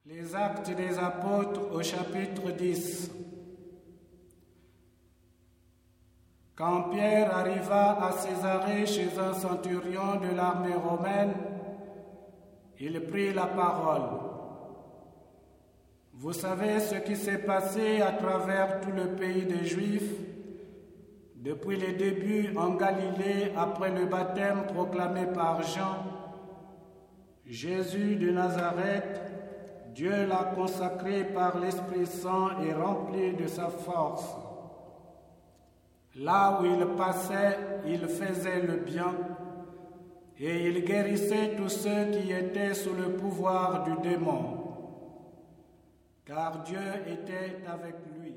Les Actes des Apôtres au chapitre 10. Quand Pierre arriva à Césarée chez un centurion de l'armée romaine, il prit la parole. Vous savez ce qui s'est passé à travers tout le pays des Juifs, depuis les débuts en Galilée après le baptême proclamé par Jean. Jésus de Nazareth, Dieu l'a consacré par l'Esprit Saint et rempli de sa force. Là où il passait, il faisait le bien et il guérissait tous ceux qui étaient sous le pouvoir du démon, car Dieu était avec lui.